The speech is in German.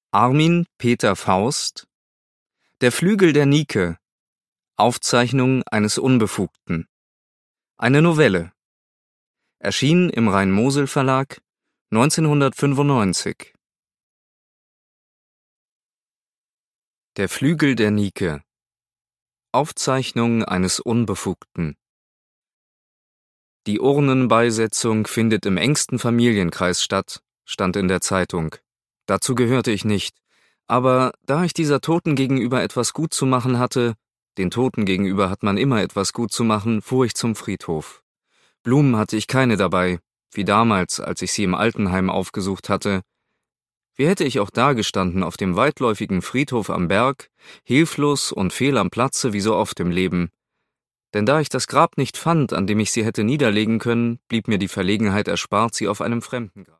Armin Peter Faust. Der Flügel der Nike. Aufzeichnung eines Unbefugten. Eine Novelle. Erschien im Rhein-Mosel-Verlag 1995. Der Flügel der Nike. Aufzeichnung eines Unbefugten. Die Urnenbeisetzung findet im engsten Familienkreis statt, stand in der Zeitung. Dazu gehörte ich nicht, aber da ich dieser Toten gegenüber etwas gut zu machen hatte, den Toten gegenüber hat man immer etwas gut zu machen, fuhr ich zum Friedhof. Blumen hatte ich keine dabei, wie damals, als ich sie im Altenheim aufgesucht hatte. Wie hätte ich auch dagestanden auf dem weitläufigen Friedhof am Berg, hilflos und fehl am Platze wie so oft im Leben. Denn da ich das Grab nicht fand, an dem ich sie hätte niederlegen können, blieb mir die Verlegenheit erspart, sie auf einem fremden Grab